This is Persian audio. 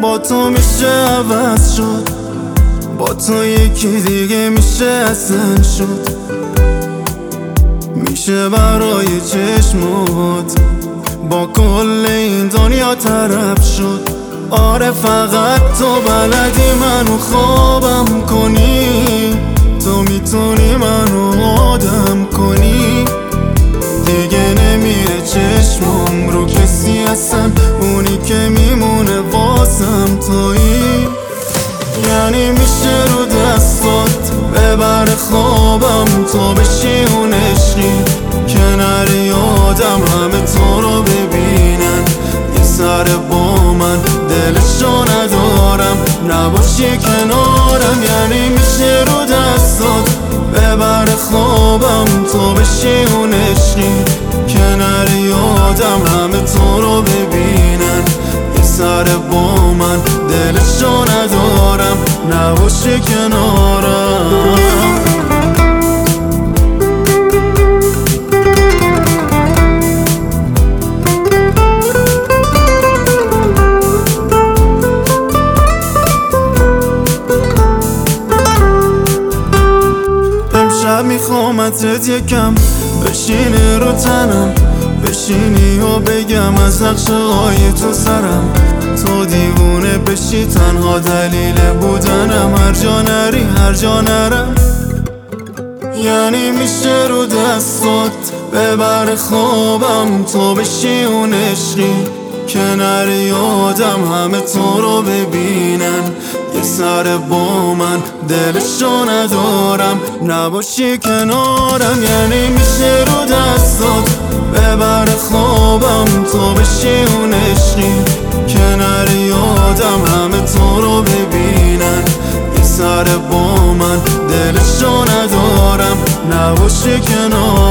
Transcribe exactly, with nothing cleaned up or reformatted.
با تو میشه عوض شد، با تو یکی دیگه میشه اصلا شد. میشه برای چشمات با کل این دنیا طرف شد. آره فقط تو بلدی منو خوابم کنی، تو میتونی منو آدم کنی. دیگه نمیره چشمم رو کسی اصلا، اونی که میمونه واسم تویی. یعنی میشه رو دستات ببر خوابم، تو بشی اون عشقی کنار یادم، همه تو رو ببینن یه سر با من، دلشو ندارم نباشی کنارم. یعنی میشه رو دستات ببر خوابم، تو بشی اون عشقی کنار یادم، همه تو رو ببینن یه سر با من، دلشو ندارم نباشی کنارم. امشب میخوامتت یکم بشینی رو تنم، بشینی و بگم از نقشه‌های تو سرم. تو دیوونه بشی تنها دلیل بودنم، هر جا نری هر جا نرم. یعنی میشه رو دستات ببر خوابم، تو بشی اون عشقی کنار یادم، همه تو رو ببینن یه سر با من، دلشو ندارم نباشی کنارم. یعنی میشه رو دستات ببر خوابم، تو بشی اون عشقی کنار یادم، همه تو رو ببینن یه سر با من، دلشو ندارم نباشی کنارم.